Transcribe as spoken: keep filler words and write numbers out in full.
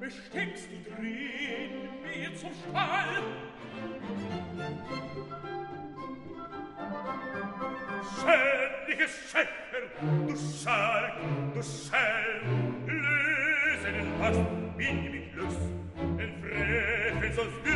steckst du drin mir zum Stall? Schädliches Schächer, du Schalk, du Schelm, löse den Hass, bin mit Lust, den Frevel sollst